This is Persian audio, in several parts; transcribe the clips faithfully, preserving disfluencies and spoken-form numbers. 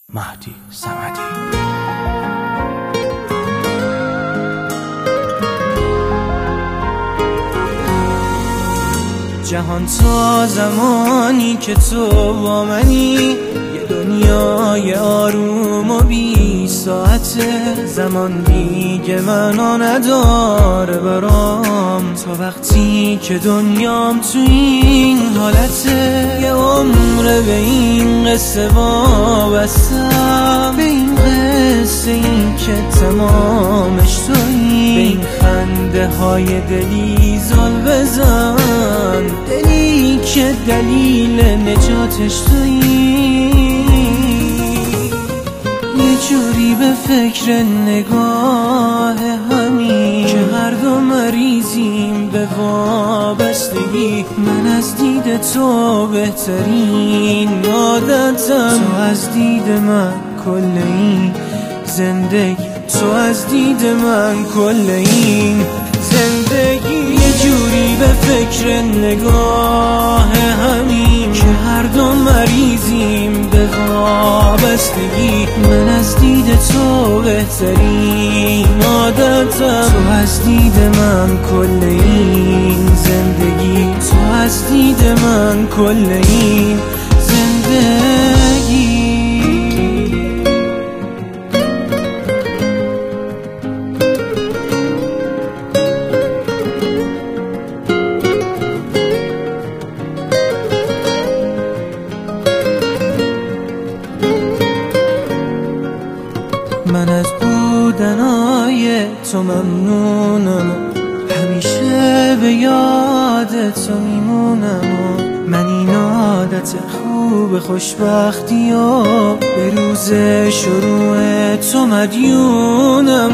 مهدی صمدی. جهان تا زمانی که تو با منی، یه دنیای آروم و بی ساعته. زمان دیگه معنا نداره برام، تا وقتی که دنیام تو این حالته. یه عمر به این قصه وابستم، به این قصه این که تمامش تویی. به این خنده های دلی زل بزن، دلی که دلیل نجاتش تویی. یه جوری به فکر نگاه همین که هر دو مریضیم به وابستگی. من از دید تو بهترین عادتم، تو از دید من کل این زندگی. تو از دید من کل این زندگی. یه جوری به فکر نگاه همین که هر دو مریضیم به وابستگی. من از دید تو بهترین عادتم، تو از دید من کل این زندگی. تو از دید من کل این زندگی. من از بودنای تو ممنونم، همیشه به یاد تو میمونم. من این عادت خوب خوشبختی و به روز شروع تو مدیونم.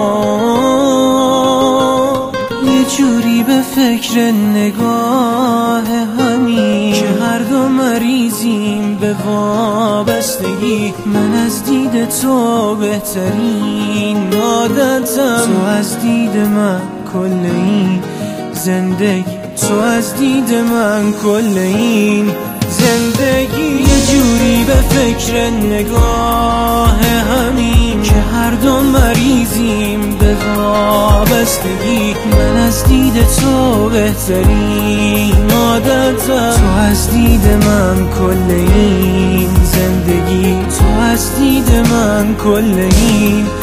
یه جوری به فکر نگاه همین که هر دو مریضیم به وابستگی. من از دید تو بهترین عادتم، تو از دید من کل این زندگی. تو از دید من کل این زندگی. یه جوری به فکر نگاه همین که هر دو مریضیم به وابستگی. من از دید تو بهترین عادتم، تو از دید من کل این زندگی. تو از دید من کل این